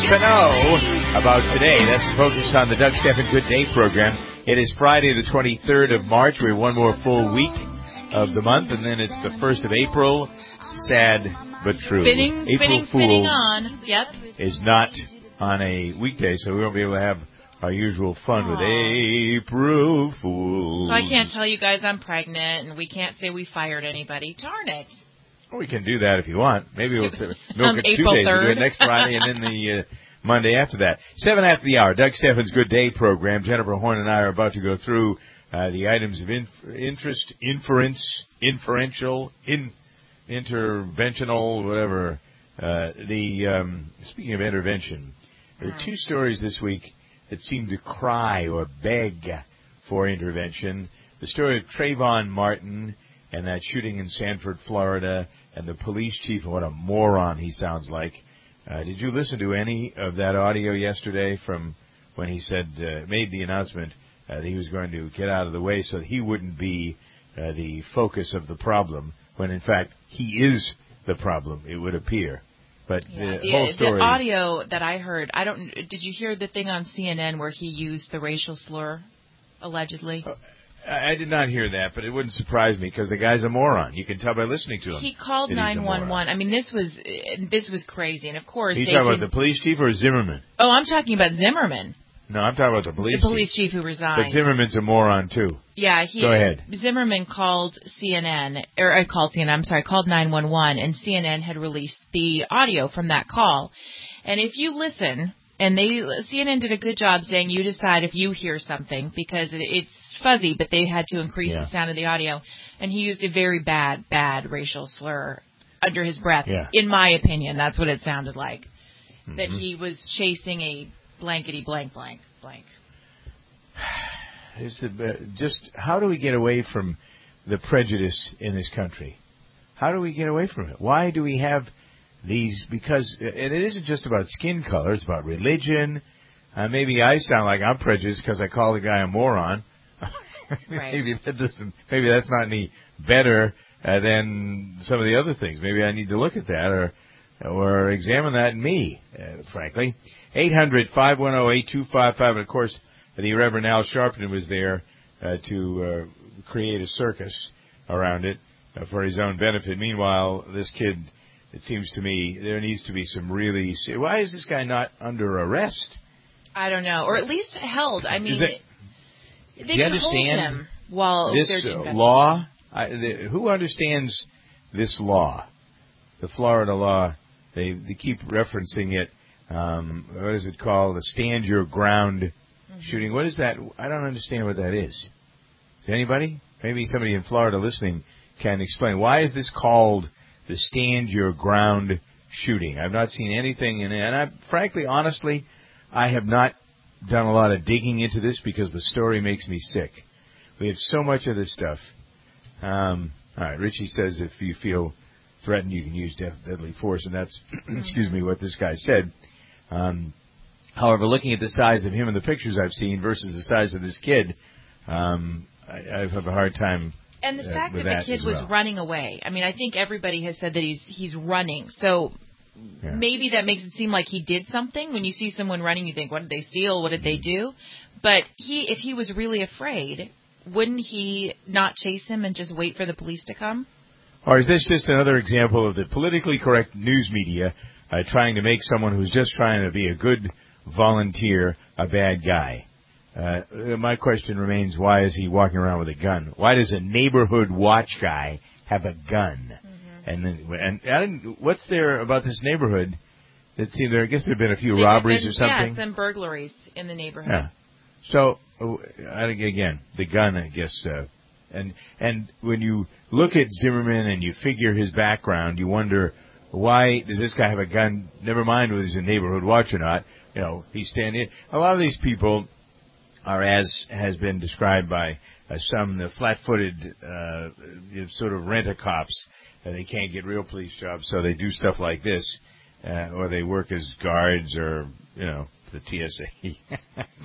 to know about today. That's the focus on the Doug Stephan Good Day program. It is Friday, the 23rd of March. We have one more full week of the month, and then it's the 1st of April. Sad but true. April Fool is not on a weekday, so we won't be able to have our usual fun with April Fools. So I can't tell you guys I'm pregnant, and we can't say we fired anybody. Darn it. Well, we can do that if you want. Maybe we'll milk it 2 April days. 3rd. We'll do it next Friday and then the Monday after that. 7 after the hour, Doug Stephan's Good Day program. Jennifer Horn and I are about to go through the items of interest, inferential, interventional, whatever. Speaking of intervention, there are 2 stories this week that seem to cry or beg for intervention. The story of Trayvon Martin and that shooting in Sanford, Florida, and the police chief, and what a moron he sounds like. Did you listen to any of that audio yesterday from when he said, made the announcement that he was going to get out of the way so that he wouldn't be the focus of the problem, when in fact he is the problem, it would appear. But the whole story... The audio that I heard, did you hear the thing on CNN where he used the racial slur, allegedly? I did not hear that, but it wouldn't surprise me because the guy's a moron. You can tell by listening to him. He called 911. I mean, this was crazy, and of course... Are you talking about the police chief or Zimmerman? Oh, I'm talking about Zimmerman. No, I'm talking about the police chief. The police chief who resigned. But Zimmerman's a moron, too. Yeah, Go ahead. Zimmerman called called 911, and CNN had released the audio from that call. And if you listen, and CNN did a good job saying you decide if you hear something, because it's fuzzy, but they had to increase the sound of the audio. And he used a very bad racial slur under his breath. Yeah. In my opinion, that's what it sounded like. Mm-hmm. That he was chasing a blankety blank. Just how do we get away from the prejudice in this country? How do we get away from it? Why do we have these? Because and it isn't just about skin color; it's about religion. Maybe I sound like I'm prejudiced because I call the guy a moron. Right. Maybe that's not any better than some of the other things. Maybe I need to look at that or examine that in me, frankly. 800-510-8255. And, of course, the Reverend Al Sharpton was there to create a circus around it for his own benefit. Meanwhile, this kid, it seems to me, there needs to be some really... Why is this guy not under arrest? I don't know. Or at least held. I mean, they can hold him while this law? Who understands this law? The Florida law, they keep referencing it. What is it called? The stand your ground shooting. What is that? I don't understand what that is. Is anybody? Maybe somebody in Florida listening can explain. Why is this called the stand your ground shooting? I've not seen anything in it. And honestly, I have not done a lot of digging into this because the story makes me sick. We have so much of this stuff. All right, Richie says if you feel threatened, you can use deadly force, and that's, what this guy said. However, looking at the size of him in the pictures I've seen versus the size of this kid, I have a hard time. And the fact that the kid was running away. I mean, I think everybody has said that he's running. So maybe that makes it seem like he did something. When you see someone running, you think, what did they steal? What did they do? But if he was really afraid, wouldn't he not chase him and just wait for the police to come? Or is this just another example of the politically correct news media trying to make someone who's just trying to be a good volunteer a bad guy? My question remains, why is he walking around with a gun? Why does a neighborhood watch guy have a gun? And what's there about this neighborhood that seemed there? I guess there have been a few robberies or something. Yeah, some burglaries in the neighborhood. Yeah. So again, the gun, I guess. And when you look at Zimmerman and you figure his background, you wonder, why does this guy have a gun? Never mind whether he's a neighborhood watch or not. He's standing. A lot of these people are, as has been described by some, the flat-footed sort of rent-a-cops. They can't get real police jobs, so they do stuff like this, or they work as guards or, the TSA.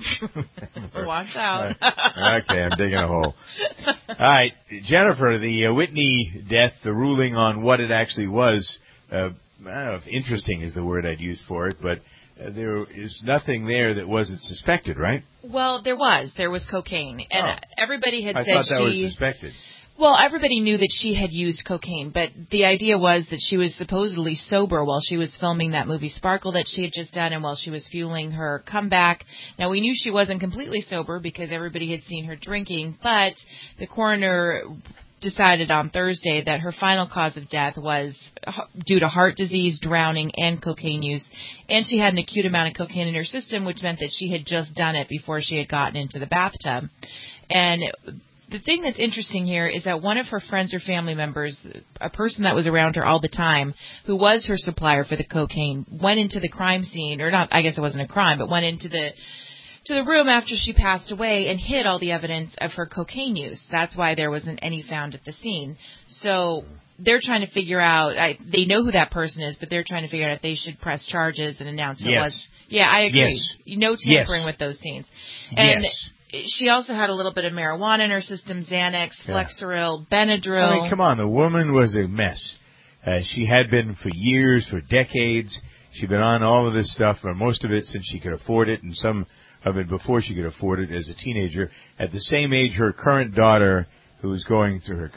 Watch out. Okay, I'm digging a hole. All right, Jennifer, the Whitney death, the ruling on what it actually was, I don't know if interesting is the word I'd use for it, but there is nothing there that wasn't suspected, right? Well, there was cocaine, and everybody had said I thought that was suspected. Well, everybody knew that she had used cocaine, but the idea was that she was supposedly sober while she was filming that movie Sparkle that she had just done and while she was fueling her comeback. Now, we knew she wasn't completely sober because everybody had seen her drinking, but the coroner decided on Thursday that her final cause of death was due to heart disease, drowning, and cocaine use. And she had an acute amount of cocaine in her system, which meant that she had just done it before she had gotten into the bathtub. And the thing that's interesting here is that one of her friends or family members, a person that was around her all the time, who was her supplier for the cocaine, went into the crime scene, or not, I guess it wasn't a crime, but went into the room after she passed away and hid all the evidence of her cocaine use. That's why there wasn't any found at the scene. So they're trying to figure out, they know who that person is, but they're trying to figure out if they should press charges and announce who it was. Yeah, I agree. Yes. No tampering with those scenes. And yes. She also had a little bit of marijuana in her system, Xanax, Flexeril, Benadryl. I mean, come on, the woman was a mess. She had been for years, for decades. She'd been on all of this stuff, or most of it since she could afford it, and some of it before she could afford it as a teenager. At the same age, her current daughter, who is going through her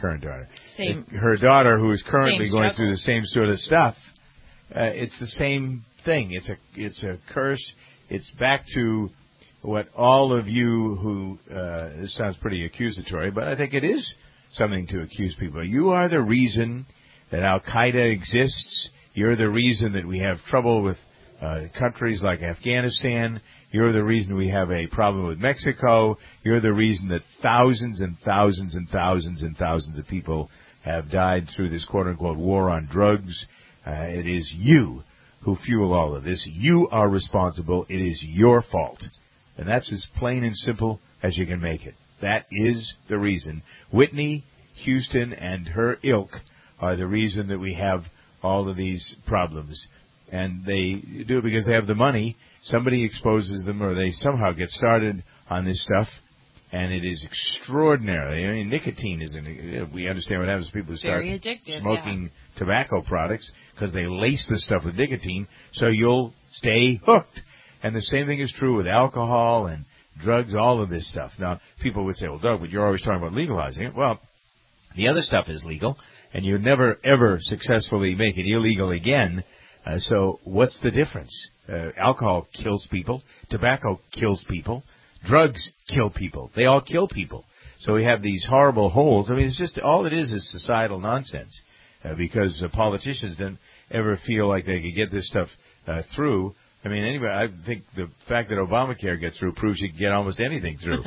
daughter, who is currently going through the same sort of stuff, it's the same thing. It's a curse. It's back to what all of you who, this sounds pretty accusatory, but I think it is something to accuse people. You are the reason that Al-Qaeda exists. You're the reason that we have trouble with countries like Afghanistan. You're the reason we have a problem with Mexico. You're the reason that thousands and thousands and thousands and thousands of people have died through this quote-unquote war on drugs. It is you who fuel all of this. You are responsible. It is your fault. And that's as plain and simple as you can make it. That is the reason. Whitney Houston and her ilk are the reason that we have all of these problems. And they do it because they have the money. Somebody exposes them, or they somehow get started on this stuff, and it is extraordinary. I mean, nicotine is we understand what happens to people who start smoking tobacco products because they lace the stuff with nicotine, so you'll stay hooked. And the same thing is true with alcohol and drugs, all of this stuff. Now, people would say, well, Doug, but you're always talking about legalizing it. Well, the other stuff is legal, and you never, ever successfully make it illegal again. So what's the difference? Alcohol kills people. Tobacco kills people. Drugs kill people. They all kill people. So we have these horrible holes. I mean, it's just all it is societal nonsense because politicians don't ever feel like they could get this stuff through. I mean, anybody, I think the fact that Obamacare gets through proves you can get almost anything through.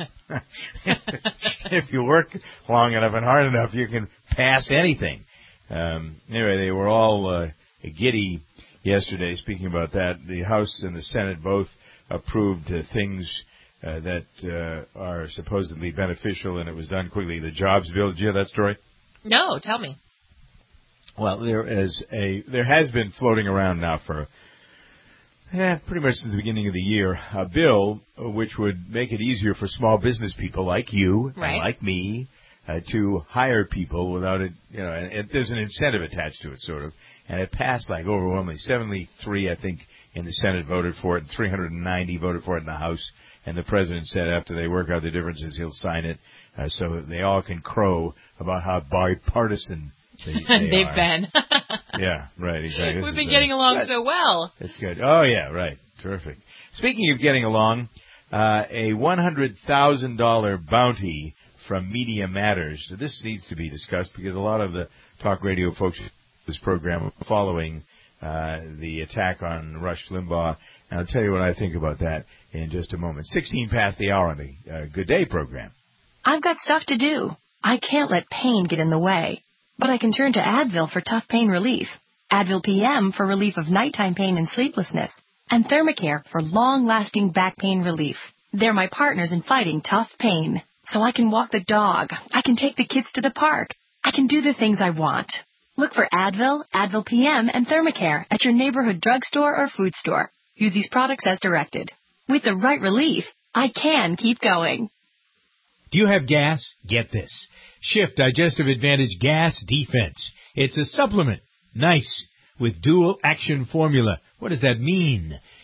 If you work long enough and hard enough, you can pass anything. Anyway, they were all giddy yesterday. Speaking about that, the House and the Senate both approved things that are supposedly beneficial, and it was done quickly. The jobs bill, did you hear that story? No, tell me. Well, there has been floating around now for pretty much since the beginning of the year, a bill which would make it easier for small business people like you and like me to hire people without it, and there's an incentive attached to it, sort of. And it passed like overwhelmingly. 73, I think, in the Senate voted for it, and 390 voted for it in the House. And the president said after they work out the differences, he'll sign it so that they all can crow about how bipartisan they've been. Yeah, right, exactly. We've been getting along so well. It's good. Oh, yeah, right. Terrific. Speaking of getting along, a $100,000 bounty from Media Matters. So this needs to be discussed because a lot of the talk radio folks this program are following the attack on Rush Limbaugh. And I'll tell you what I think about that in just a moment. 16 past the hour on the Good Day program. I've got stuff to do. I can't let pain get in the way. But I can turn to Advil for tough pain relief, Advil PM for relief of nighttime pain and sleeplessness, and Thermacare for long-lasting back pain relief. They're my partners in fighting tough pain. So I can walk the dog. I can take the kids to the park. I can do the things I want. Look for Advil, Advil PM, and Thermacare at your neighborhood drugstore or food store. Use these products as directed. With the right relief, I can keep going. Do you have gas? Get this. Shift Digestive Advantage Gas Defense. It's a supplement. Nice. With dual action formula. What does that mean?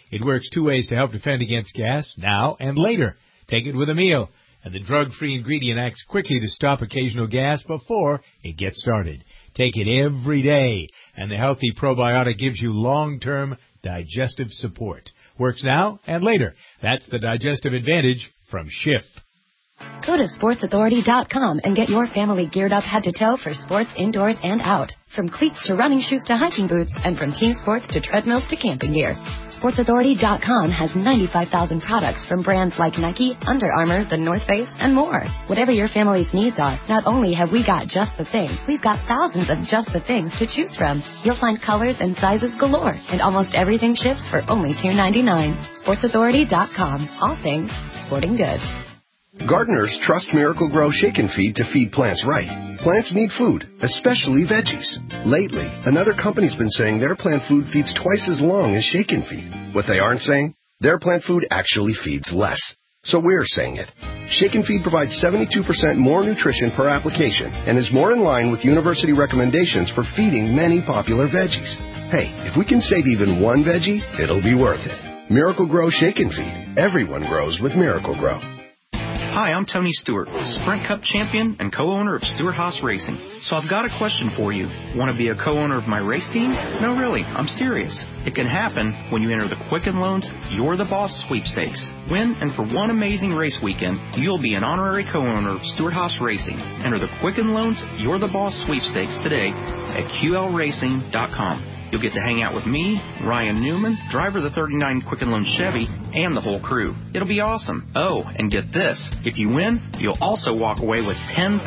It works 2 ways to help defend against gas, now and later. Take it with a meal, and the drug-free ingredient acts quickly to stop occasional gas before it gets started. Take it every day, and the healthy probiotic gives you long-term digestive support. Works now and later. That's the Digestive Advantage from Schiff. Go to sportsauthority.com and get your family geared up head to toe for sports indoors and out. From cleats to running shoes to hiking boots, and from team sports to treadmills to camping gear. SportsAuthority.com has 95,000 products from brands like Nike, Under Armour, The North Face, and more. Whatever your family's needs are, not only have we got just the thing, we've got thousands of just the things to choose from. You'll find colors and sizes galore, and almost everything ships for only $2.99. SportsAuthority.com. All things sporting goods. Gardeners trust Miracle-Gro Shake and Feed to feed plants right. Plants need food, especially veggies. Lately, another company's been saying their plant food feeds twice as long as Shake and Feed. What they aren't saying? Their plant food actually feeds less. So we're saying it. Shake and Feed provides 72% more nutrition per application and is more in line with university recommendations for feeding many popular veggies. Hey, if we can save even one veggie, it'll be worth it. Miracle-Gro Shake and Feed. Everyone grows with Miracle-Gro. Hi, I'm Tony Stewart, Sprint Cup champion and co-owner of Stewart Haas Racing. So I've got a question for you. Want to be a co-owner of my race team? No, really, I'm serious. It can happen when you enter the Quicken Loans You're the Boss sweepstakes. Win, and for one amazing race weekend, you'll be an honorary co-owner of Stewart Haas Racing. Enter the Quicken Loans You're the Boss sweepstakes today at QLRacing.com. You'll get to hang out with me, Ryan Newman, driver of the 39 Quicken Loan Chevy, and the whole crew. It'll be awesome. Oh, and get this. If you win, you'll also walk away with $10,000.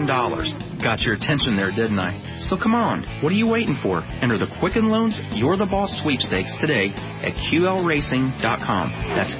Got your attention there, didn't I? So come on. What are you waiting for? Enter the Quicken Loans You're the Boss sweepstakes today at QLRacing.com. That's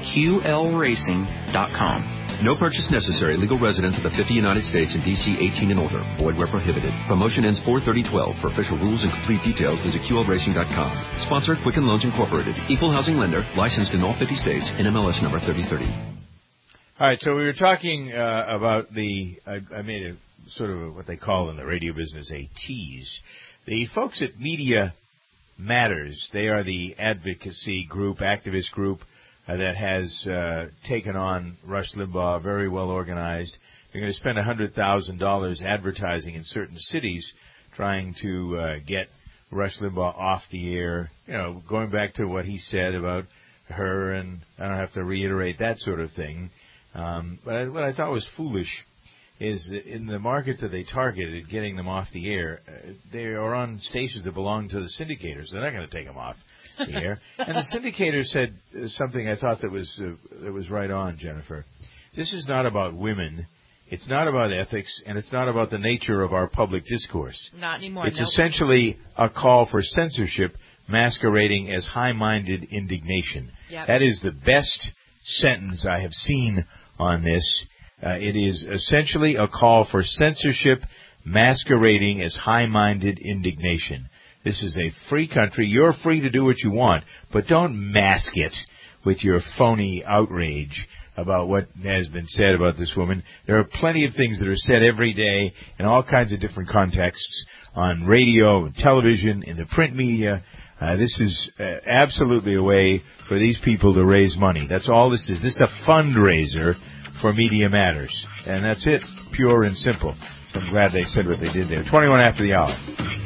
QLRacing.com. No purchase necessary. Legal residents of the 50 United States and D.C. 18 and older. Void where prohibited. Promotion ends 4/30/12. For official rules and complete details, visit QLRacing.com. Sponsor Quicken Loans Incorporated. Equal housing lender. Licensed in all 50 states. NMLS number 3030. All right, so we were talking about I made a sort of what they call in the radio business a tease. The folks at Media Matters, they are the advocacy group, activist group, that has taken on Rush Limbaugh, very well organized. They're going to spend $100,000 advertising in certain cities trying to get Rush Limbaugh off the air, going back to what he said about her, and I don't have to reiterate that sort of thing. But what I thought was foolish is that in the market that they targeted, getting them off the air, they are on stations that belong to the syndicators. They're not going to take them off the air. And the syndicator said something I thought that was right on, Jennifer. This is not about women. It's not about ethics, and it's not about the nature of our public discourse. Not anymore. It's essentially a call for censorship masquerading as high-minded indignation. Yep. That is the best sentence I have seen on this. It is essentially a call for censorship masquerading as high-minded indignation. This is a free country. You're free to do what you want, but don't mask it with your phony outrage about what has been said about this woman. There are plenty of things that are said every day in all kinds of different contexts on radio, television, in the print media. This is absolutely a way for these people to raise money. That's all this is. This is a fundraiser for Media Matters. And that's it, pure and simple. So I'm glad they said what they did there. 21 after the hour.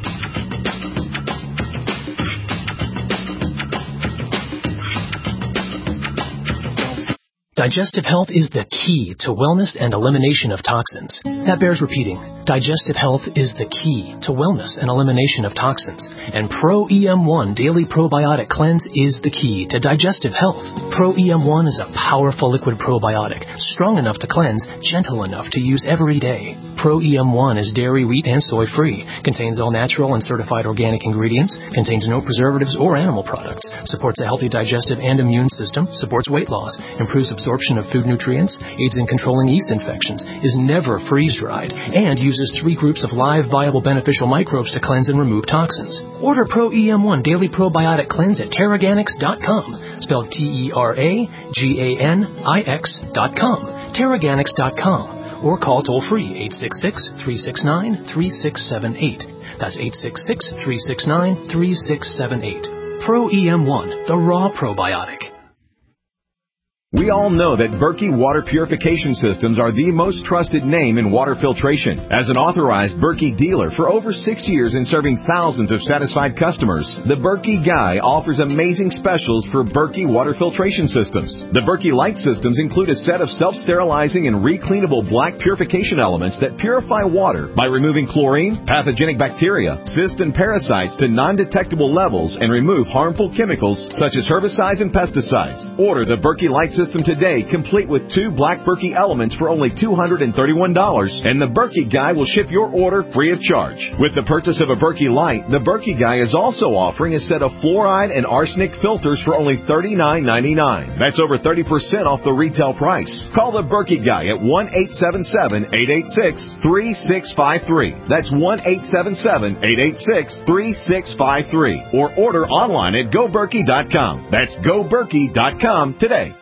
Digestive health is the key to wellness and elimination of toxins. That bears repeating. Digestive health is the key to wellness and elimination of toxins. And Pro EM1 Daily Probiotic Cleanse is the key to digestive health. Pro EM1 is a powerful liquid probiotic, strong enough to cleanse, gentle enough to use every day. Pro EM1 is dairy, wheat, and soy-free, contains all natural and certified organic ingredients, contains no preservatives or animal products, supports a healthy digestive and immune system, supports weight loss, improves absorption of food nutrients, aids in controlling yeast infections, is never freeze-dried, and uses 3 groups of live, viable, beneficial microbes to cleanse and remove toxins. Order Pro EM1 Daily Probiotic Cleanse at Terraganics.com, spelled TerraGanix.com, Terraganics.com, or call toll-free 866-369-3678. That's 866-369-3678. Pro EM1, the raw probiotic. We all know that Berkey Water Purification Systems are the most trusted name in water filtration. As an authorized Berkey dealer for over 6 years and serving thousands of satisfied customers, the Berkey Guy offers amazing specials for Berkey Water Filtration Systems. The Berkey Light Systems include a set of self-sterilizing and recleanable black purification elements that purify water by removing chlorine, pathogenic bacteria, cysts, and parasites to non-detectable levels and remove harmful chemicals such as herbicides and pesticides. Order the Berkey Light System today, complete with 2 black Berkey elements for only $231, and the Berkey Guy will ship your order free of charge. With the purchase of a Berkey Light, the Berkey Guy is also offering a set of fluoride and arsenic filters for only $39.99. That's over 30% off the retail price. Call the Berkey Guy at 1-877-886-3653. That's 1-877-886-3653. Or order online at GoBerkey.com. That's GoBerkey.com today.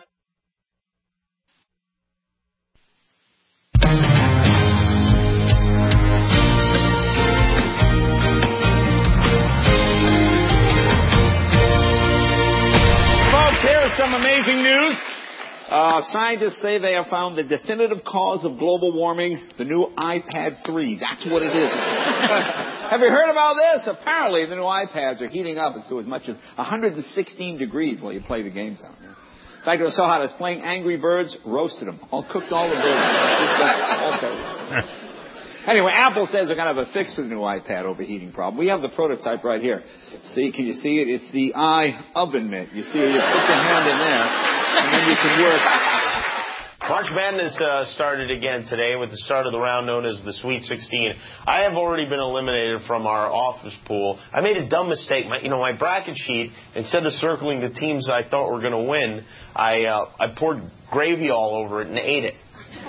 Some amazing news. Scientists say they have found the definitive cause of global warming, the new iPad 3. That's what it is. Have you heard about this? Apparently, the new iPads are heating up to as much as 116 degrees while you play the games out there. In fact, it was so hot, I was playing Angry Birds, roasted them. Cooked all the birds. Anyway, Apple says they're going to have a fix for the new iPad overheating problem. We have the prototype right here. See, can you see it? It's the oven mitt. You see, you put the hand in there, and then you can work. March Madness started again today with the start of the round known as the Sweet 16. I have already been eliminated from our office pool. I made a dumb mistake. My bracket sheet, instead of circling the teams I thought were going to win, I poured gravy all over it and ate it.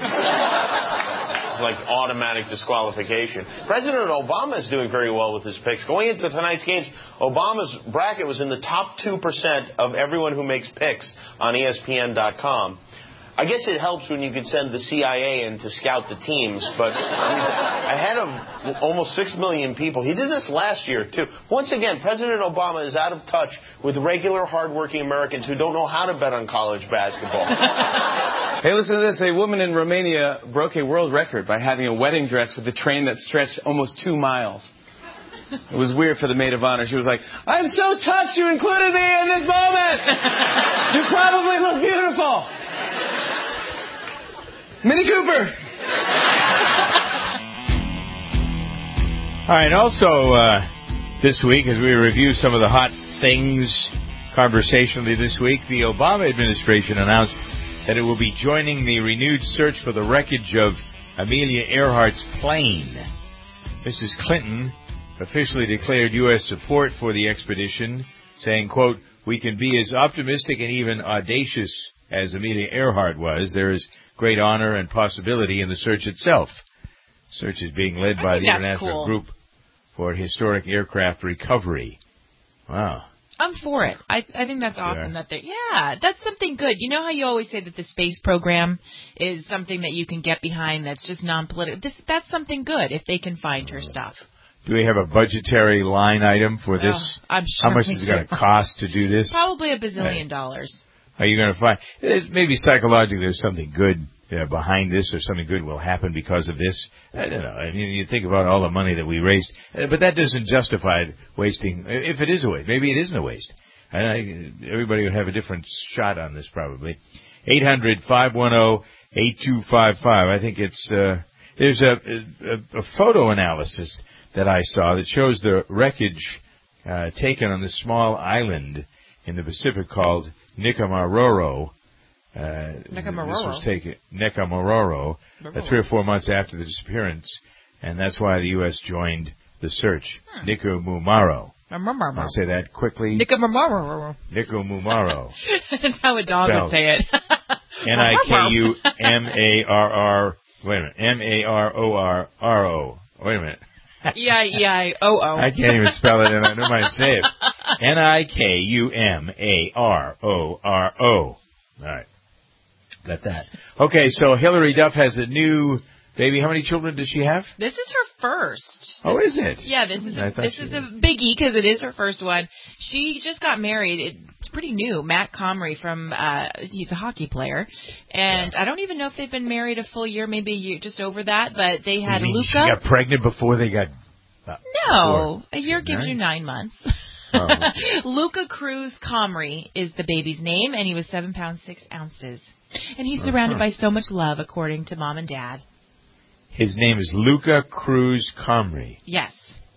Like automatic disqualification. President Obama is doing very well with his picks. Going into tonight's games, Obama's bracket was in the top 2% of everyone who makes picks on ESPN.com. I guess it helps when you can send the CIA in to scout the teams, but he's ahead of almost 6 million people. He did this last year, too. Once again, President Obama is out of touch with regular, hardworking Americans who don't know how to bet on college basketball. Hey, listen to this. A woman in Romania broke a world record by having a wedding dress with a train that stretched almost 2 miles. It was weird for the maid of honor. She was like, I'm so touched you included me in this moment. You probably look beautiful. Minnie Cooper. All right, also this week, as we review some of the hot things conversationally this week, the Obama administration announced that it will be joining the renewed search for the wreckage of Amelia Earhart's plane. Mrs. Clinton officially declared U.S. support for the expedition, saying, quote, we can be as optimistic and even audacious as Amelia Earhart was. There is great honor and possibility in the search itself. The search is being led by the International Group for Historic Aircraft Recovery. Wow. I'm for it. I think that's awesome that that's something good. You know how you always say that the space program is something that you can get behind that's just non-political? That's something good if they can find her stuff. Do we have a budgetary line item for this? I'm sure. How much is it going to cost to do this? Probably $1 bazillion. Are you going to find maybe psychologically there's something good behind this, or something good will happen because of this? I don't know. I mean, you think about all the money that we raised, but that doesn't justify wasting. If it is a waste, maybe it isn't a waste. Everybody would have a different shot on this probably. 800-510-8255. I think it's there's a photo analysis that I saw that shows the wreckage taken on this small island in the Pacific called Nikumaroro. This was taken Nikumaroro 3 or 4 months after the disappearance, and that's why the U.S. joined the search. Nikumumaro. I'll say that quickly. Nikumumaro. Nikumumaro. That's how a dog would say it. Nikumar. Wait a minute. Maroro. Wait a minute. E-I-E-I-O-O. I can't even spell it, and I know how to say it. Nikumaro. All right. Got that. Okay, so Hillary Duff has a new baby. How many children does she have? This is her first. Oh, is it? Yeah, this is a biggie because it is her first one. She just got married. It's pretty new. Matt Comrie from he's a hockey player, and I don't even know if they've been married a full year, maybe a year, just over that. But they had Luca. She got pregnant before they got. No, a year gives you 9 months. Oh. Luca Cruz Comrie is the baby's name, and he was 7 pounds 6 ounces. And he's surrounded by so much love, according to Mom and Dad. His name is Luca Cruz Comrie. Yes.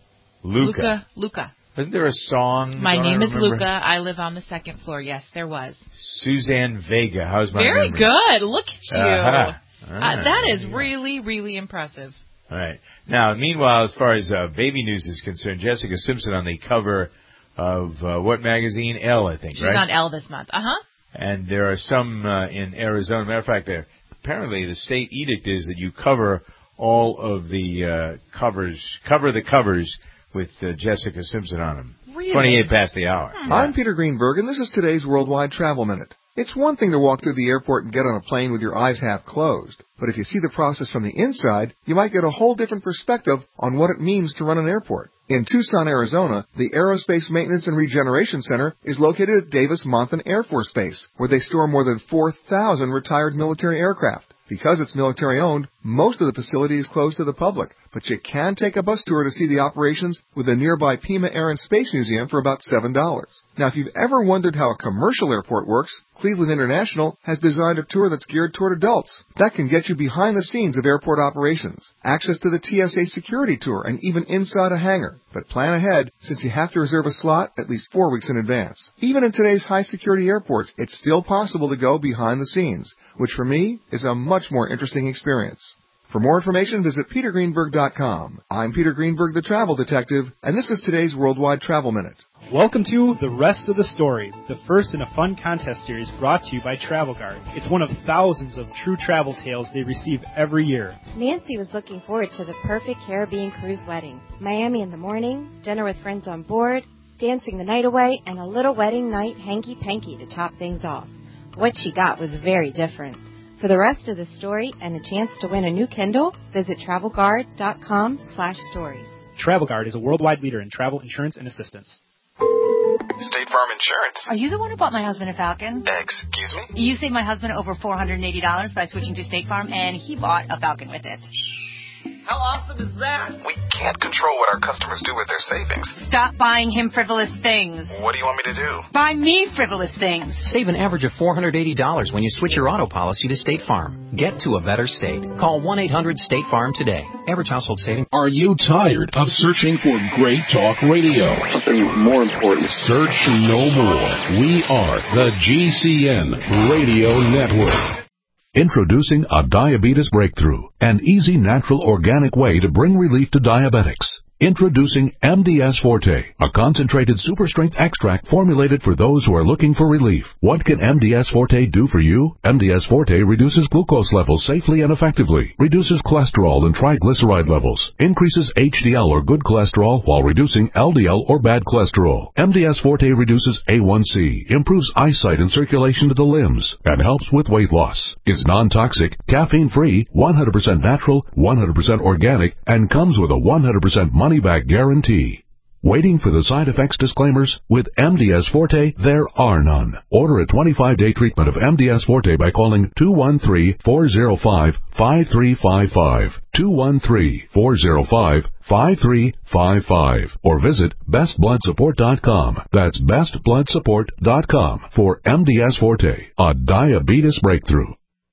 Luca. Isn't there a song? My name is Luca. I live on the 2nd floor. Yes, there was. Suzanne Vega. How's my Very memory? good. Look at you. Uh-huh. That is really, really impressive. All right. Now, meanwhile, as far as baby news is concerned, Jessica Simpson on the cover of what magazine? Elle, I think, She's right? She's on Elle this month. Uh-huh. And there are some in Arizona. Matter of fact, apparently the state edict is that you cover all of the cover the covers with Jessica Simpson on them. Really? 28 past the hour. Yeah. I'm Peter Greenberg, and this is today's Worldwide Travel Minute. It's one thing to walk through the airport and get on a plane with your eyes half closed. But if you see the process from the inside, you might get a whole different perspective on what it means to run an airport. In Tucson, Arizona, the Aerospace Maintenance and Regeneration Center is located at Davis-Monthan Air Force Base, where they store more than 4,000 retired military aircraft. Because it's military-owned, most of the facility is closed to the public, but you can take a bus tour to see the operations with the nearby Pima Air and Space Museum for about $7. Now, if you've ever wondered how a commercial airport works, Cleveland International has designed a tour that's geared toward adults. That can get you behind the scenes of airport operations, access to the TSA security tour, and even inside a hangar. But plan ahead, since you have to reserve a slot at least 4 weeks in advance. Even in today's high-security airports, it's still possible to go behind the scenes, which for me is a much more interesting experience. For more information, visit petergreenberg.com. I'm Peter Greenberg, the Travel Detective, and this is today's Worldwide Travel Minute. Welcome to The Rest of the Story, the first in a fun contest series brought to you by Travel Guard. It's one of thousands of true travel tales they receive every year. Nancy was looking forward to the perfect Caribbean cruise wedding. Miami in the morning, dinner with friends on board, dancing the night away, and a little wedding night hanky-panky to top things off. What she got was very different. For the rest of the story and a chance to win a new Kindle, visit TravelGuard.com/stories. Travel Guard is a worldwide leader in travel insurance and assistance. State Farm Insurance. Are you the one who bought my husband a Falcon? Excuse me? You saved my husband over $480 by switching to State Farm, and he bought a Falcon with it. How awesome is that? We can't control what our customers do with their savings. Stop buying him frivolous things. What do you want me to do? Buy me frivolous things. Save an average of $480 when you switch your auto policy to State Farm. Get to a better state. Call 1-800-STATE-FARM today. Average household savings. Are you tired of searching for great talk radio? Something more important. Search no more. We are the GCN Radio Network. Introducing a diabetes breakthrough, an easy, natural, organic way to bring relief to diabetics. Introducing MDS Forte, a concentrated super-strength extract formulated for those who are looking for relief. What can MDS Forte do for you? MDS Forte reduces glucose levels safely and effectively, reduces cholesterol and triglyceride levels, increases HDL or good cholesterol while reducing LDL or bad cholesterol. MDS Forte reduces A1C, improves eyesight and circulation to the limbs, and helps with weight loss. Is non-toxic, caffeine-free, 100% natural, 100% organic, and comes with a 100% money-back guarantee. Waiting for the side effects disclaimers? With MDS Forte, there are none. Order a 25-day treatment of MDS Forte by calling 213-405-5355, 213-405-5355, or visit bestbloodsupport.com. That's bestbloodsupport.com for MDS Forte, a diabetes breakthrough.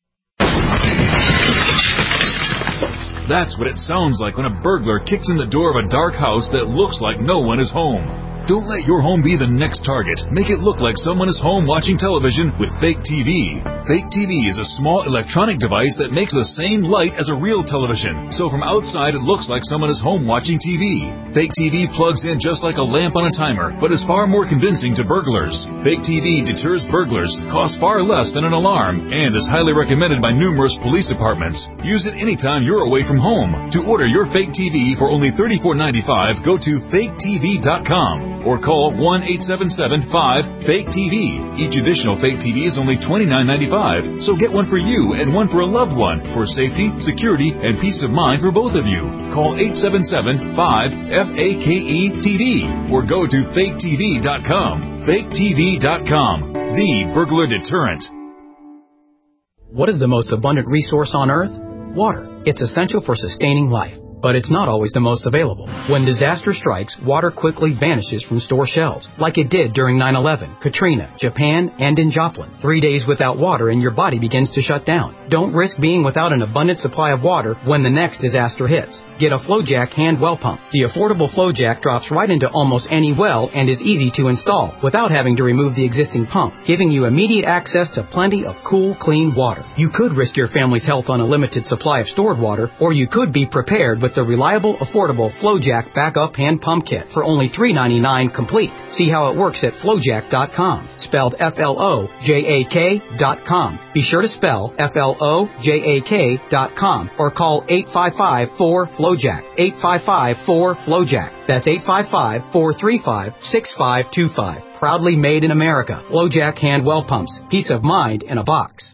That's what it sounds like when a burglar kicks in the door of a dark house that looks like no one is home. Don't let your home be the next target. Make it look like someone is home watching television with Fake TV. Fake TV is a small electronic device that makes the same light as a real television. So from outside it looks like someone is home watching TV. Fake TV plugs in just like a lamp on a timer, but is far more convincing to burglars. Fake TV deters burglars, costs far less than an alarm, and is highly recommended by numerous police departments. Use it anytime you're away from home. To order your Fake TV for only $34.95, go to faketv.com. or call 1-877-5-FAKE-TV. Each additional fake TV is only $29.95, so get one for you and one for a loved one for safety, security, and peace of mind for both of you. Call 877-5-FAKE-TV or go to faketv.com. faketv.com, the burglar deterrent. What is the most abundant resource on Earth? Water. It's essential for sustaining life, but it's not always the most available. When disaster strikes, water quickly vanishes from store shelves, like it did during 9/11, Katrina, Japan, and in Joplin. 3 days without water and your body begins to shut down. Don't risk being without an abundant supply of water when the next disaster hits. Get a FlowJack hand well pump. The affordable FlowJack drops right into almost any well and is easy to install without having to remove the existing pump, giving you immediate access to plenty of cool, clean water. You could risk your family's health on a limited supply of stored water, or you could be prepared with the reliable, affordable FlowJack backup hand pump kit for only $3.99 complete. See how it works at FlowJack.com, spelled FLOJAK.com. Be sure to spell FLOJAK.com or call 855-4FlowJack, 855-4FlowJack. That's 855-435-6525. Proudly made in America. FlowJack hand well pumps. Peace of mind in a box.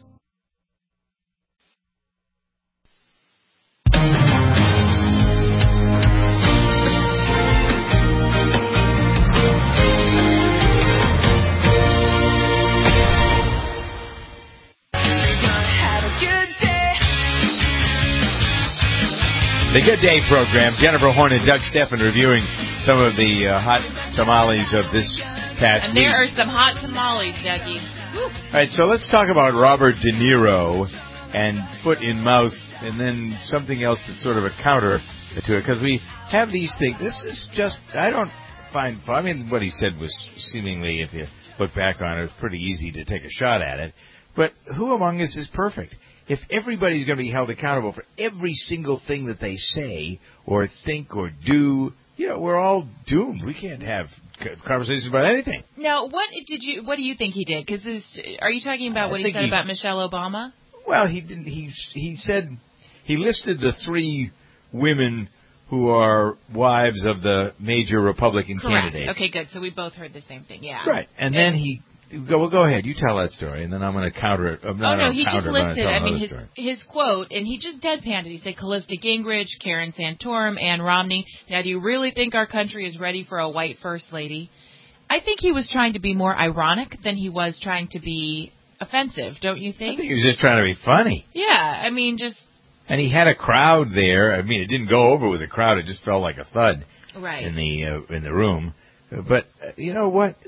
The Good Day program. Jennifer Horn and Doug Steffen reviewing some of the hot tamales of this past week. And there are some hot tamales, Dougie. Woo. All right, so let's talk about Robert De Niro and foot in mouth, and then something else that's sort of a counter to it, because we have these things. This is just, I don't find, I mean, what he said was seemingly, if you look back on it, it was pretty easy to take a shot at it. But who among us is perfect? If everybody's going to be held accountable for every single thing that they say or think or do, you know, we're all doomed. We can't have conversations about anything. Now, what do you think he did? Because are you talking about what he said about Michelle Obama? Well, he didn't. He said he listed the 3 women who are wives of the major Republican candidates. Okay, good. So we both heard the same thing. Yeah. Right, and then he. Well, go ahead. You tell that story, and then I'm going to counter it. He just listed, his quote, and he just deadpanned it. He said, Callista Gingrich, Karen Santorum, Ann Romney. Now, do you really think our country is ready for a white first lady? I think he was trying to be more ironic than he was trying to be offensive, don't you think? I think he was just trying to be funny. Yeah, I mean, just... And he had a crowd there. I mean, it didn't go over with the crowd. It just felt like a thud in the room. But you know what?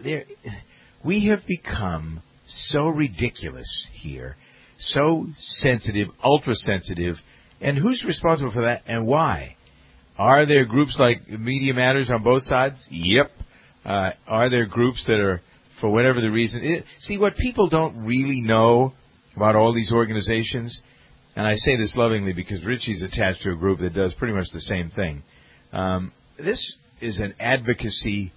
We have become so ridiculous here, so sensitive, ultra-sensitive, and who's responsible for that and why? Are there groups like Media Matters on both sides? Yep. Are there groups that are, for whatever the reason... See, what people don't really know about all these organizations, and I say this lovingly because Richie's attached to a group that does pretty much the same thing. This is an advocacy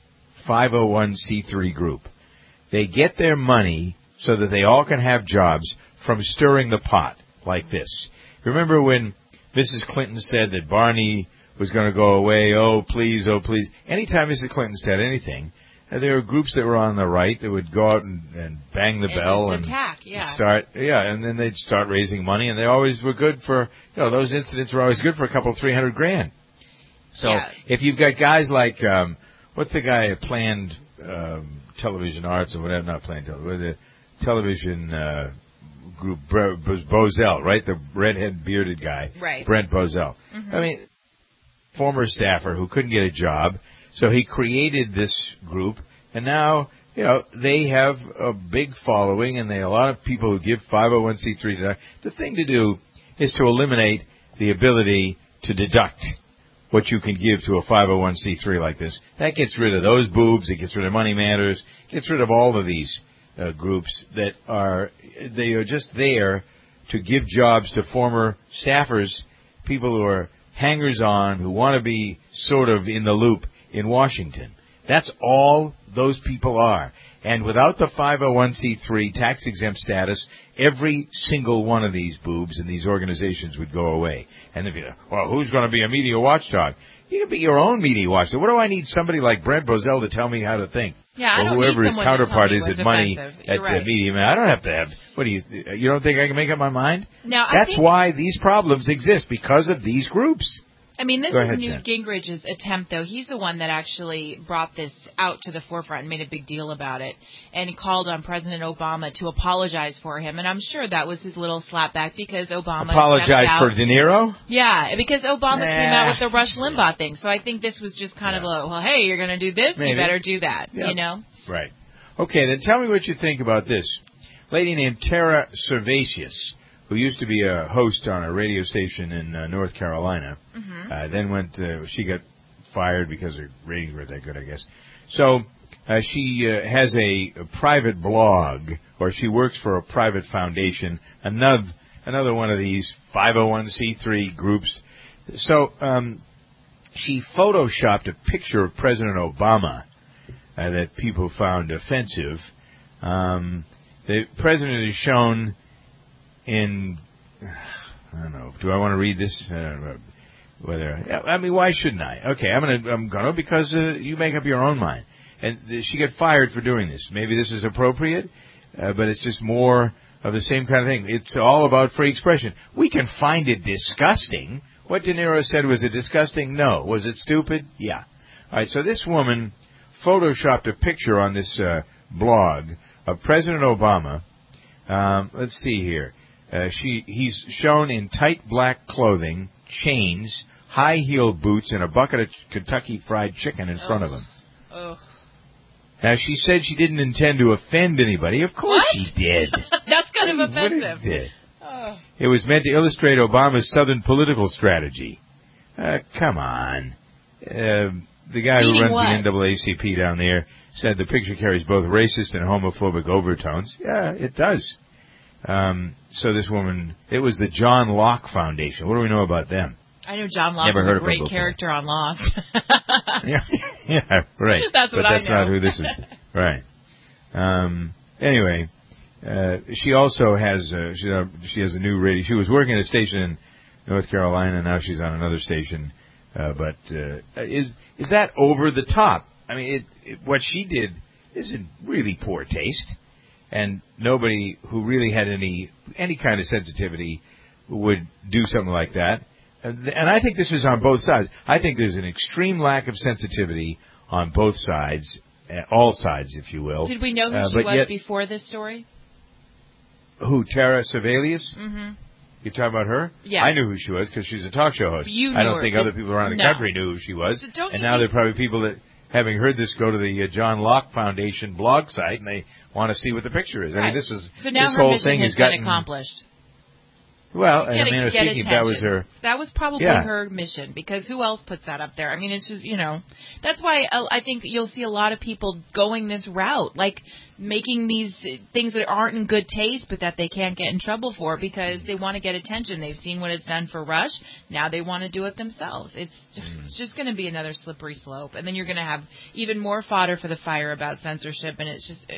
501c3 group. They get their money so that they all can have jobs from stirring the pot like this. Remember when Mrs. Clinton said that Barney was going to go away, oh, please, oh, please. Anytime Mrs. Clinton said anything, there were groups that were on the right that would go out and bang the bell and start, and then they'd start raising money, and they always were good for, those incidents were always good for a couple, $300,000. So if you've got guys like, what's the guy at Planned Television Arts or whatever, not Planned Television, the television group, Bozell, right? The redhead bearded guy, right. Brent Bozell. Mm-hmm. I mean, former staffer who couldn't get a job, so he created this group, and now, they have a big following, and a lot of people who give 501c3. The thing to do is to eliminate the ability to deduct what you can give to a 501c3 like this. That gets rid of those boobs. It gets rid of Money Matters. Gets rid of all of these groups that are just there to give jobs to former staffers, people who are hangers-on, who want to be sort of in the loop in Washington. That's all those people are. And without the 501c3 tax-exempt status, every single one of these boobs and these organizations would go away. And if you know, well, who's going to be a media watchdog? You can be your own media watchdog. What do I need somebody like Brent Bozell to tell me how to think? Yeah, I don't whoever need his someone counterpart to is tell me at money what's offensive. at You're right. the media. Man, I don't have to have. What do you don't think I can make up my mind? Now, That's why these problems exist, because of these groups. I mean, this Go is ahead, Newt Jen. Gingrich's attempt, though. He's the one that actually brought this out to the forefront and made a big deal about it. And he called on President Obama to apologize for him. And I'm sure that was his little slapback because Obama Apologize for De Niro? Yeah, because Obama came out with the Rush Limbaugh thing. So I think this was just kind of a, well, hey, you're going to do this, Maybe. you better do that, Yep. you know? Right. Okay, then tell me what you think about this. Lady named Tara Servatius, who used to be a host on a radio station in North Carolina, then she got fired because her ratings weren't that good, I guess. So she has a private blog, or she works for a private foundation, another one of these 501c3 groups. So she photoshopped a picture of President Obama that people found offensive. The president is shown in, I don't know, do I want to read this? Why shouldn't I? Okay, I'm gonna because you make up your own mind. And she got fired for doing this. Maybe this is appropriate, but it's just more of the same kind of thing. It's all about free expression. We can find it disgusting. What De Niro said, was it disgusting? No. Was it stupid? Yeah. All right, so this woman photoshopped a picture on this blog of President Obama. Let's see here. He's shown in tight black clothing, chains, high-heeled boots, and a bucket of Kentucky Fried Chicken in front of him. Now, she said she didn't intend to offend anybody. Of course she did. That's kind of offensive. It was meant to illustrate Obama's Southern political strategy. Come on. The guy who runs the NAACP down there said the picture carries both racist and homophobic overtones. Yeah, it does. So this woman, it was the John Locke Foundation. What do we know about them? I know John Locke Never was heard a of him great before. character on Lost. Yeah, right. That's what I know. But that's not who this is. Right. Anyway, she also has she has a new radio. She was working at a station in North Carolina. Now she's on another station. But is that over the top? I mean, what she did is in really poor taste, and nobody who really had any kind of sensitivity would do something like that. And I think this is on both sides. I think there's an extreme lack of sensitivity on both sides, all sides, if you will. Did we know who she was before this story? Who, Tara Servatius? Mm-hmm. You're talking about her? Yeah. I knew who she was because she's a talk show host. I don't think other people around the country knew who she was. So and now there are probably people that, having heard this, go to the John Locke Foundation blog site and they want to see what the picture is. Right. I mean, this is so now this her whole mission thing has has been gotten accomplished. Well, and I was thinking that was her. That was probably her mission, because who else puts that up there? I mean, it's just, that's why I think you'll see a lot of people going this route, like making these things that aren't in good taste, but that they can't get in trouble for because they want to get attention. They've seen what it's done for Rush. Now they want to do it themselves. It's just going to be another slippery slope. And then you're going to have even more fodder for the fire about censorship, and it's just...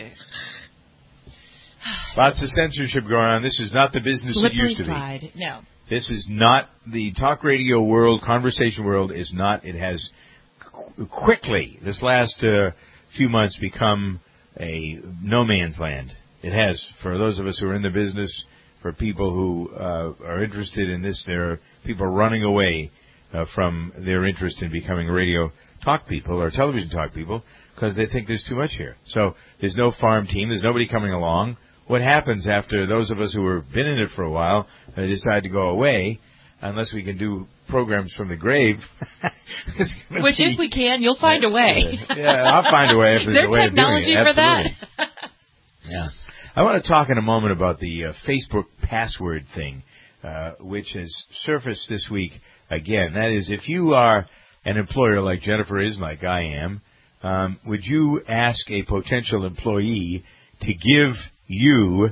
Lots of censorship going on. This is not the business it used to be. No. This is not the talk radio world, conversation world is not. It has quickly, this last few months, become a no man's land. It has. For those of us who are in the business, for people who are interested in this, there are people running away from their interest in becoming radio talk people or television talk people because they think there's too much here. So there's no farm team. There's nobody coming along. What happens after those of us who have been in it for a while decide to go away, unless we can do programs from the grave? Which, if we can, you'll find a way. Yeah, I'll find a way if there's a way of doing it. Is there technology for that? Yeah. I want to talk in a moment about the Facebook password thing, which has surfaced this week again. That is, if you are an employer like Jennifer is, like I am, would you ask a potential employee to give you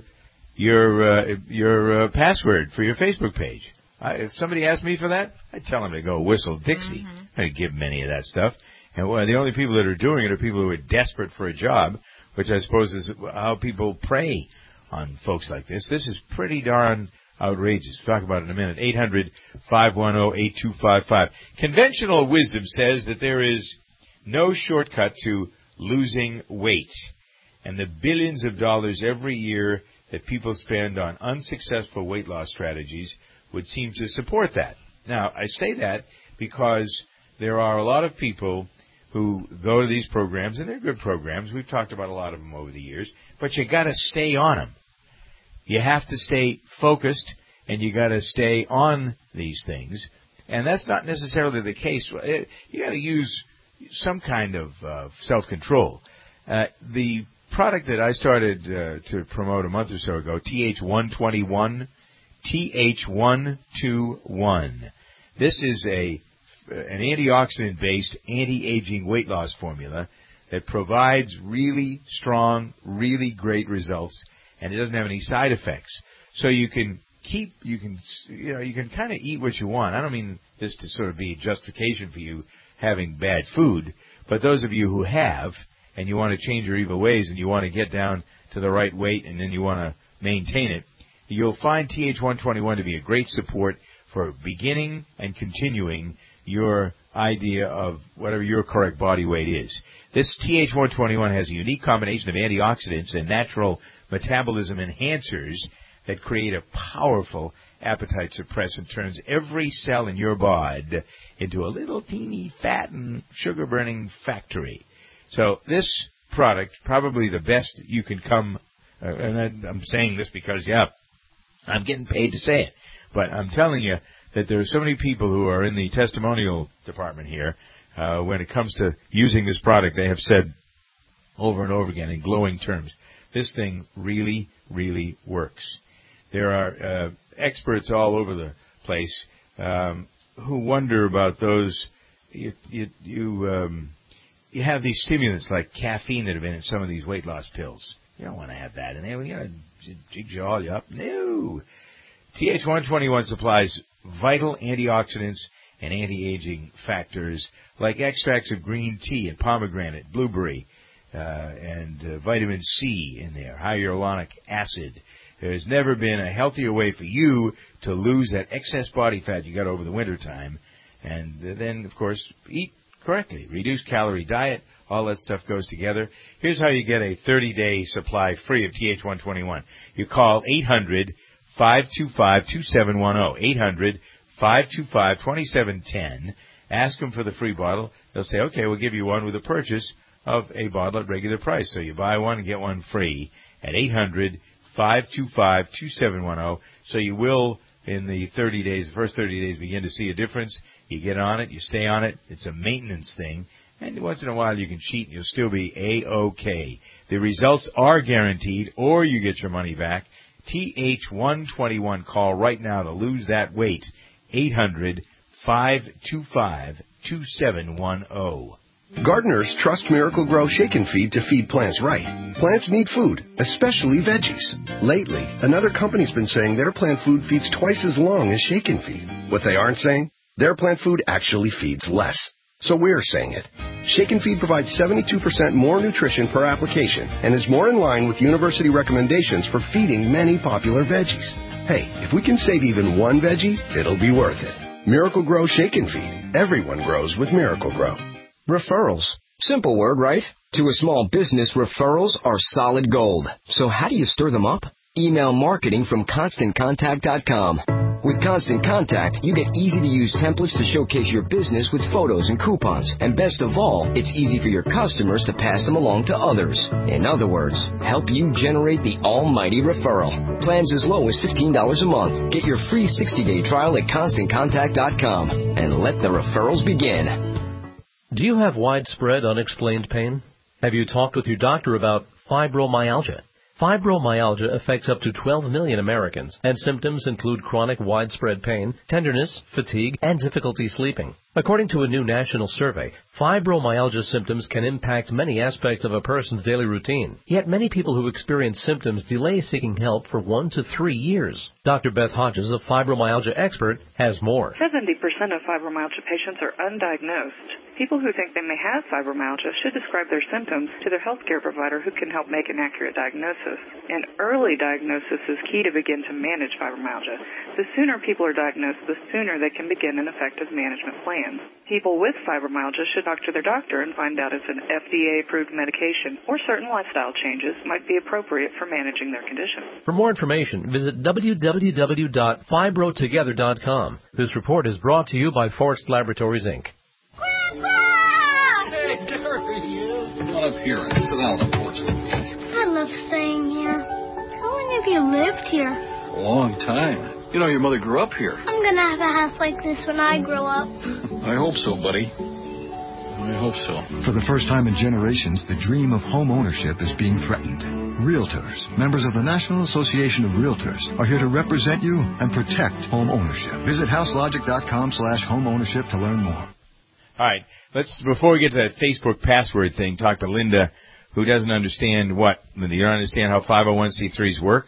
your password for your Facebook page? If somebody asked me for that, I'd tell them to go whistle Dixie. I'd give them any of that stuff. And the only people that are doing it are people who are desperate for a job, which I suppose is how people prey on folks like this. This is pretty darn outrageous. We'll talk about it in a minute. 800-510-8255. Conventional wisdom says that there is no shortcut to losing weight. And the billions of dollars every year that people spend on unsuccessful weight loss strategies would seem to support that. Now, I say that because there are a lot of people who go to these programs, and they're good programs. We've talked about a lot of them over the years, but you got to stay on them. You have to stay focused, and you got to stay on these things. And that's not necessarily the case. You got to use some kind of self-control. The product that I started to promote a month or so ago, TH121, TH121. This is an antioxidant-based anti-aging weight loss formula that provides really strong, really great results, and it doesn't have any side effects. So you can kind of eat what you want. I don't mean this to sort of be a justification for you having bad food, but those of you who have, and you want to change your evil ways, and you want to get down to the right weight, and then you want to maintain it, you'll find TH121 to be a great support for beginning and continuing your idea of whatever your correct body weight is. This TH121 has a unique combination of antioxidants and natural metabolism enhancers that create a powerful appetite suppressant, turns every cell in your body into a little teeny fat and sugar-burning factory. So this product, probably the best you can come, and I'm saying this because, I'm getting paid to say it, but I'm telling you that there are so many people who are in the testimonial department here, when it comes to using this product, they have said over and over again in glowing terms, this thing really, really works. There are experts all over the place who wonder about those. You have these stimulants like caffeine that have been in some of these weight loss pills. You don't want to have that in there. You're going to jigsaw you up. No. TH121 supplies vital antioxidants and anti-aging factors like extracts of green tea and pomegranate, blueberry, and vitamin C in there, hyaluronic acid. There's never been a healthier way for you to lose that excess body fat you got over the winter time. And then, of course, eat correctly. Reduced calorie diet. All that stuff goes together. Here's how you get a 30-day supply free of TH121. You call 800-525-2710. 800-525-2710. Ask them for the free bottle. They'll say, okay, we'll give you one with a purchase of a bottle at regular price. So you buy one and get one free at 800-525-2710. So you will, in the 30 days, the first 30 days, begin to see a difference. You get on it. You stay on it. It's a maintenance thing. And once in a while you can cheat and you'll still be A-OK. The results are guaranteed, or you get your money back. TH121. Call right now to lose that weight. 800-525-2710. Gardeners trust Miracle-Gro Shake and Feed to feed plants right. Plants need food, especially veggies. Lately, another company's been saying their plant food feeds twice as long as Shake and Feed. What they aren't saying? Their plant food actually feeds less. So we're saying it. Shake and Feed provides 72% more nutrition per application and is more in line with university recommendations for feeding many popular veggies. Hey, if we can save even one veggie, it'll be worth it. Miracle-Gro Shake and Feed. Everyone grows with Miracle-Gro. Referrals. Simple word, right? To a small business, referrals are solid gold. So how do you stir them up? Email marketing from ConstantContact.com. With Constant Contact, you get easy-to-use templates to showcase your business with photos and coupons. And best of all, it's easy for your customers to pass them along to others. In other words, help you generate the almighty referral. Plans as low as $15 a month. Get your free 60-day trial at ConstantContact.com and let the referrals begin. Do you have widespread unexplained pain? Have you talked with your doctor about fibromyalgia? Fibromyalgia affects up to 12 million Americans, and symptoms include chronic widespread pain, tenderness, fatigue, and difficulty sleeping. According to a new national survey, fibromyalgia symptoms can impact many aspects of a person's daily routine. Yet many people who experience symptoms delay seeking help for 1 to 3 years. Dr. Beth Hodges, a fibromyalgia expert, has more. 70% of fibromyalgia patients are undiagnosed. People who think they may have fibromyalgia should describe their symptoms to their healthcare provider who can help make an accurate diagnosis. And early diagnosis is key to begin to manage fibromyalgia. The sooner people are diagnosed, the sooner they can begin an effective management plan. People with fibromyalgia should talk to their doctor and find out if an FDA-approved medication or certain lifestyle changes might be appropriate for managing their condition. For more information, visit www.fibrotogether.com. This report is brought to you by Forest Laboratories, Inc. Hey, there he is. Come on up here and sit down on the porch with me. I love staying here. How long have you lived here? A long time. You know, your mother grew up here. I'm gonna have a house like this when I grow up. I hope so, buddy. I hope so. For the first time in generations, the dream of home ownership is being threatened. Realtors, members of the National Association of Realtors, are here to represent you and protect home ownership. Visit houselogic.com/homeownership to learn more. All right, before we get to that Facebook password thing, talk to Linda, who doesn't understand what. Linda, you don't understand how 501c3s work?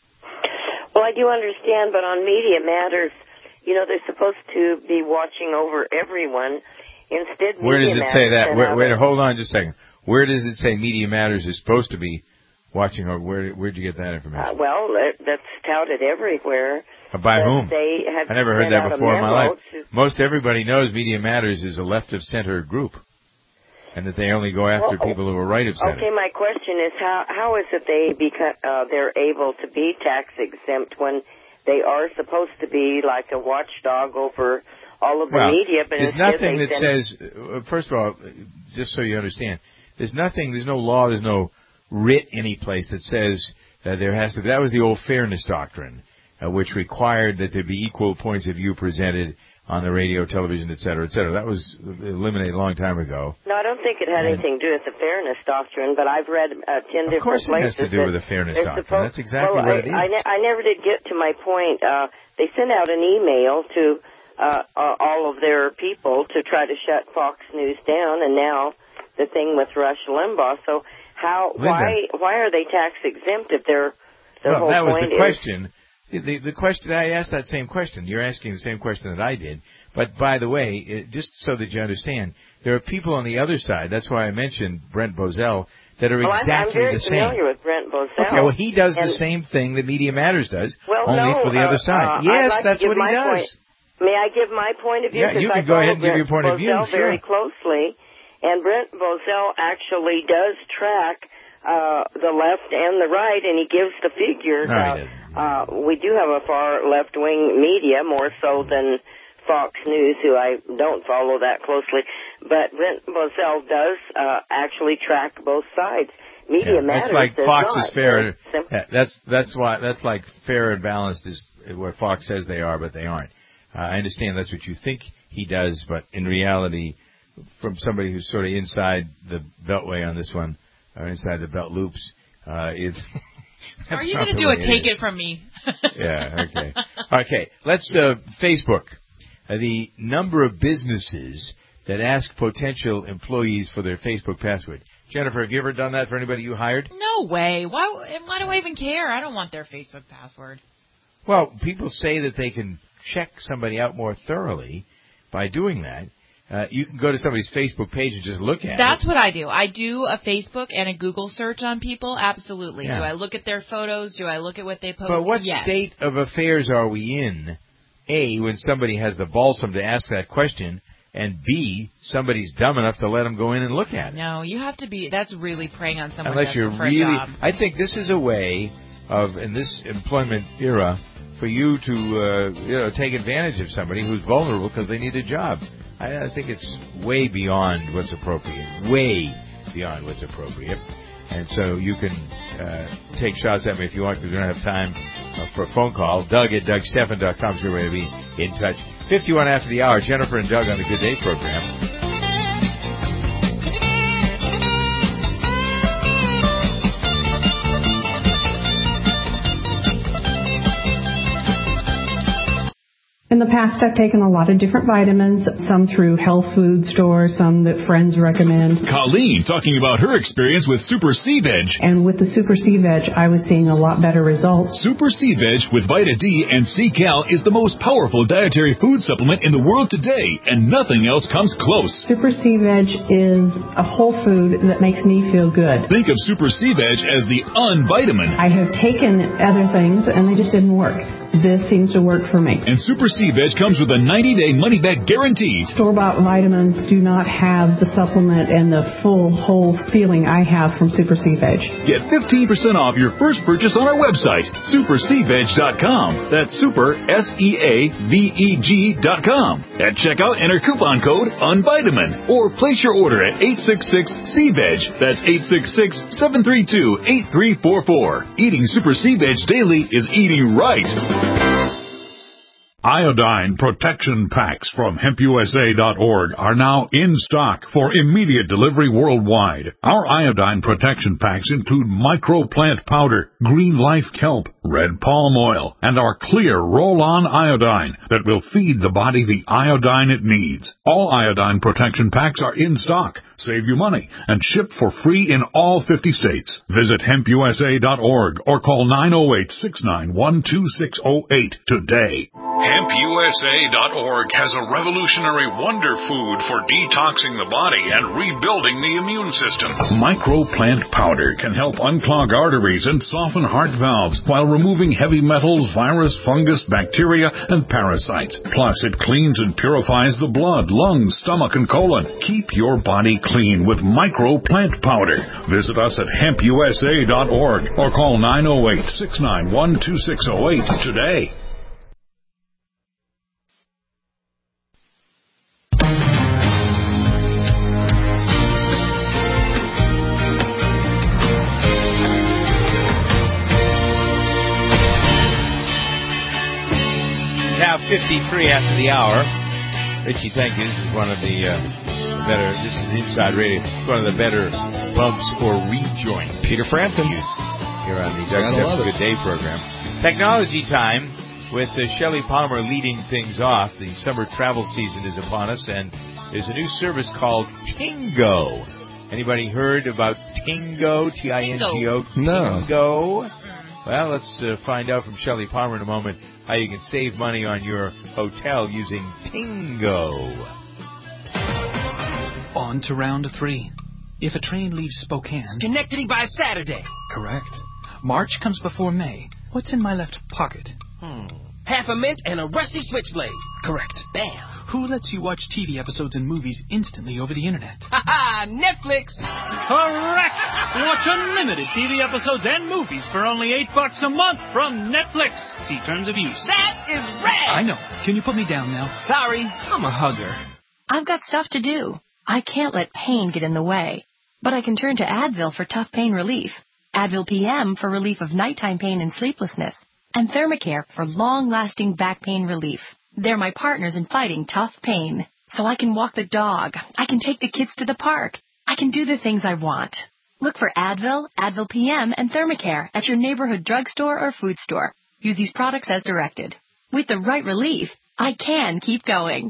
Well, I do understand, but on Media Matters, you know, they're supposed to be watching over everyone. Instead, where does it say that? Wait, hold on just a second. Where does it say Media Matters is supposed to be watching over? Where'd you get that information? Well, that's touted everywhere. By whom? I never heard that before in my life. Most everybody knows Media Matters is a left-of-center group, and that they only go after people who are right-of-center. Okay, my question is, how is it they're able to be tax-exempt when they are supposed to be like a watchdog over all of the media? But there's nothing that says, first of all, just so you understand, there's no law, there's no writ any place that says that there has to be. That was the old fairness doctrine, which required that there be equal points of view presented on the radio, television, et cetera, et cetera. That was eliminated a long time ago. No, I don't think it had anything to do with the fairness doctrine, but I've read 10 different places. Of course it has to do with the fairness doctrine. That's exactly what it is. I never did get to my point. They sent out an email to all of their people to try to shut Fox News down, and now the thing with Rush Limbaugh. So why are they tax exempt if their whole that was point the question. The question, I asked that same question. You're asking the same question that I did. But by the way, just so that you understand, there are people on the other side. That's why I mentioned Brent Bozell that are exactly the same. I'm very familiar with Brent Bozell. Okay, well, he does the same thing that Media Matters does, only for the other side. Yes, that's what he does. May I give my point of view? Yeah, you can go ahead and give your point of view. Bozell very closely, and Brent Bozell actually does track the left and the right, and he gives the figures. We do have a far left-wing media, more so than Fox News, who I don't follow that closely. But Brent Bozell does actually track both sides. Media Matters. That's like Fox not. Is fair. That's like fair and balanced is what Fox says they are, but they aren't. I understand that's what you think he does, but in reality, from somebody who's sort of inside the beltway on this one, or inside the belt loops, are you going to do a take it from me? Yeah, okay. Okay, let's, Facebook. The number of businesses that ask potential employees for their Facebook password. Jennifer, have you ever done that for anybody you hired? No way. Why do I even care? I don't want their Facebook password. Well, people say that they can check somebody out more thoroughly by doing that. You can go to somebody's Facebook page and just look at it. That's what I do. I do a Facebook and a Google search on people, absolutely. Yeah. Do I look at their photos? Do I look at what they post? But what state of affairs are we in, A, when somebody has the balsam to ask that question, and B, somebody's dumb enough to let them go in and look at it? No, you have to be, that's really preying on someone unless you're really, for a job. I think this is a way of, in this employment era, for you to take advantage of somebody who's vulnerable because they need a job. I think it's way beyond what's appropriate. Way beyond what's appropriate. And so you can take shots at me if you want, because we don't have time for a phone call. Doug at DougStephan.com is your way to be in touch. 51 after the hour, Jennifer and Doug on the Good Day program. In the past, I've taken a lot of different vitamins, some through health food stores, some that friends recommend. Colleen talking about her experience with Super C-Veg. And with the Super C-Veg, I was seeing a lot better results. Super C-Veg with Vita D and C-Cal is the most powerful dietary food supplement in the world today, and nothing else comes close. Super C-Veg is a whole food that makes me feel good. Think of Super C-Veg as the unvitamin. I have taken other things, and they just didn't work. This seems to work for me. And Super C-Veg comes with a 90-day money-back guarantee. Store-bought vitamins do not have the supplement and the full, whole feeling I have from Super C-Veg. Get 15% off your first purchase on our website, supercveg.com. That's super, SEAVEG.com. At checkout, enter coupon code UNVITAMIN. Or place your order at 866-C-VEG. That's 866-732-8344. Eating Super C-Veg daily is eating right. Iodine protection packs from HempUSA.org are now in stock for immediate delivery worldwide. Our iodine protection packs include microplant powder, green life kelp, red palm oil, and our clear roll-on iodine that will feed the body the iodine it needs. All iodine protection packs are in stock, save you money, and ship for free in all 50 states. Visit HempUSA.org or call 908-691-2608 today. HempUSA.org has a revolutionary wonder food for detoxing the body and rebuilding the immune system. Microplant powder can help unclog arteries and soften heart valves while removing heavy metals, virus, fungus, bacteria, and parasites. Plus, it cleans and purifies the blood, lungs, stomach, and colon. Keep your body clean with Microplant powder. Visit us at HempUSA.org or call 908-691-2608 today. Now 53 after the hour. Richie, thank you. This is one of the better, this is Inside Radio. It's one of the better bumps or rejoin. Peter Frampton. Here on the Doug Stephen's Good Day program. Technology time with Shelley Palmer leading things off. The summer travel season is upon us, and there's a new service called Tingo. Anybody heard about Tingo? T-I-N-G-O? No. Tingo? Well, let's find out from Shelley Palmer in a moment how you can save money on your hotel using Tingo. On to round 3. If a train leaves Spokane... Schenectady by Saturday. Correct. March comes before May. What's in my left pocket? Half a mint and a rusty switchblade. Correct. Bam. Who lets you watch TV episodes and movies instantly over the internet? Ha-ha! Netflix! Correct! Watch unlimited TV episodes and movies for only $8 a month from Netflix. See terms of use. That is rad! I know. Can you put me down now? Sorry, I'm a hugger. I've got stuff to do. I can't let pain get in the way. But I can turn to Advil for tough pain relief, Advil PM for relief of nighttime pain and sleeplessness, and Thermacare for long-lasting back pain relief. They're my partners in fighting tough pain. So I can walk the dog. I can take the kids to the park. I can do the things I want. Look for Advil, Advil PM, and Thermacare at your neighborhood drugstore or food store. Use these products as directed. With the right relief, I can keep going.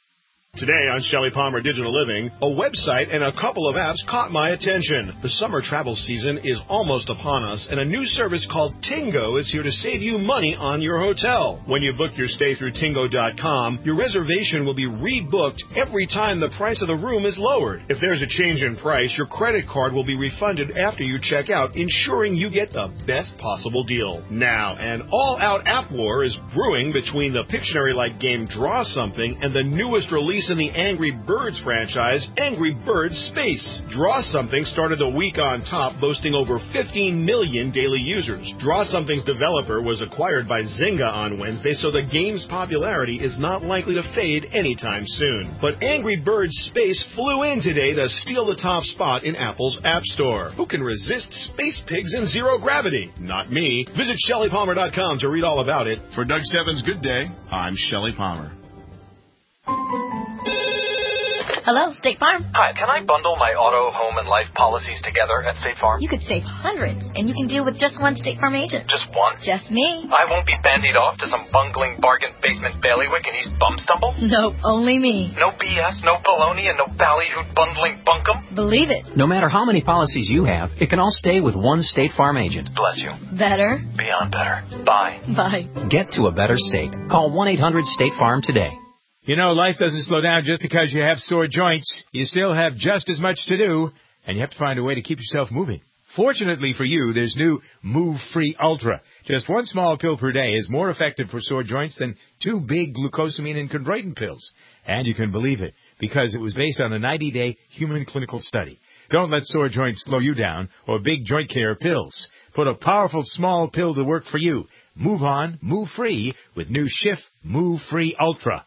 Today on Shelley Palmer Digital Living, a website and a couple of apps caught my attention. The summer travel season is almost upon us, and a new service called Tingo is here to save you money on your hotel. When you book your stay through Tingo.com, your reservation will be rebooked every time the price of the room is lowered. If there's a change in price, your credit card will be refunded after you check out, ensuring you get the best possible deal. Now, an all-out app war is brewing between the Pictionary-like game Draw Something and the newest release in the Angry Birds franchise, Angry Birds Space. Draw Something started the week on top, boasting over 15 million daily users. Draw Something's developer was acquired by Zynga on Wednesday, so the game's popularity is not likely to fade anytime soon. But Angry Birds Space flew in today to steal the top spot in Apple's App Store. Who can resist space pigs in zero gravity? Not me. Visit ShelleyPalmer.com to read all about it. For Doug Stevens' Good Day, I'm Shelley Palmer. Hello, State Farm. Hi, can I bundle my auto, home, and life policies together at State Farm? You could save hundreds, and you can deal with just one State Farm agent. Just one? Just me. I won't be bandied off to some bungling bargain basement bailiwick in East Bumstumble? Nope, only me. No BS, no baloney, and no ballyhoo bundling bunkum? Believe it. No matter how many policies you have, it can all stay with one State Farm agent. Bless you. Better. Beyond better. Bye. Bye. Get to a better state. Call 1-800-STATE-FARM today. You know, life doesn't slow down just because you have sore joints. You still have just as much to do, and you have to find a way to keep yourself moving. Fortunately for you, there's new Move Free Ultra. Just one small pill per day is more effective for sore joints than 2 big glucosamine and chondroitin pills. And you can believe it, because it was based on a 90-day human clinical study. Don't let sore joints slow you down or big joint care pills. Put a powerful small pill to work for you. Move on, move free with new Schiff Move Free Ultra.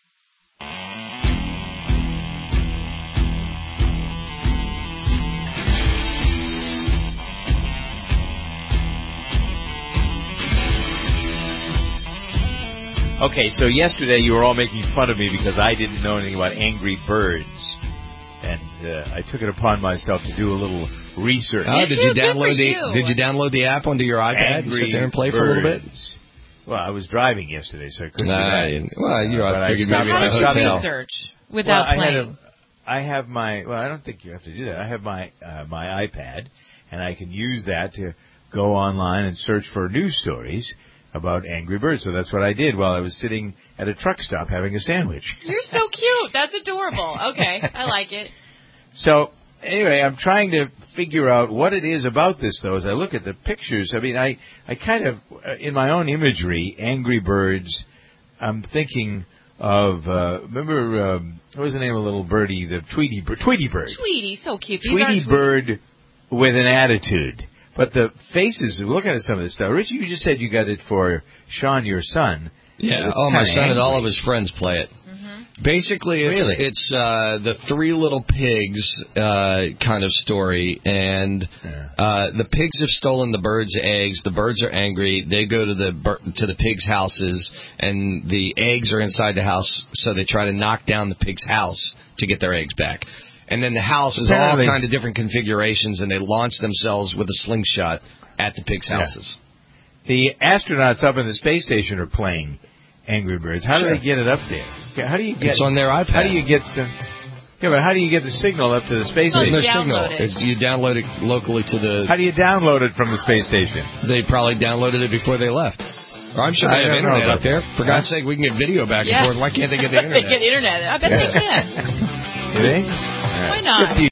Okay, so yesterday you were all making fun of me because I didn't know anything about Angry Birds. And I took it upon myself to do a little research. Did you download the app onto your iPad and sit there and play for a little bit? Well, I was driving yesterday, so I couldn't do that. Well, I figured maybe in a hotel. Research without playing. I have my. Well, I don't think you have to do that. I have my iPad, and I can use that to go online and search for news stories about Angry Birds. So that's what I did while I was sitting at a truck stop having a sandwich. You're so cute. That's adorable. Okay, I like it. So anyway, I'm trying to figure out what it is about this, though, as I look at the pictures. I mean, I kind of, in my own imagery, Angry Birds, I'm thinking of, remember, what was the name of the little birdie, the Tweety Bird? Tweety, so cute. Tweety Bird with an attitude. But the faces, looking at some of this stuff, Richie, you just said you got it for Sean, your son. Yeah, my son and all of his friends play it. Mm-hmm. Basically, it's the Three Little Pigs kind of story, and the pigs have stolen the birds' eggs. The birds are angry. They go to the pigs' houses, and the eggs are inside the house, so they try to knock down the pig's house to get their eggs back. And then the house is all kind of different configurations, and they launch themselves with a slingshot at the pigs' houses. The astronauts up in the space station are playing Angry Birds. How do they get it up there? How do you get? It's on their iPad. How do you get some? Yeah, but how do you get the signal up to the space station? There's no signal. You download it locally to the. How do you download it from the space station? They probably downloaded it before they left. Or I'm sure they have internet up there. For God's sake, we can get video back and forth. Why can't they get the internet? They get internet. I bet they can. Do they? Why not? Good for you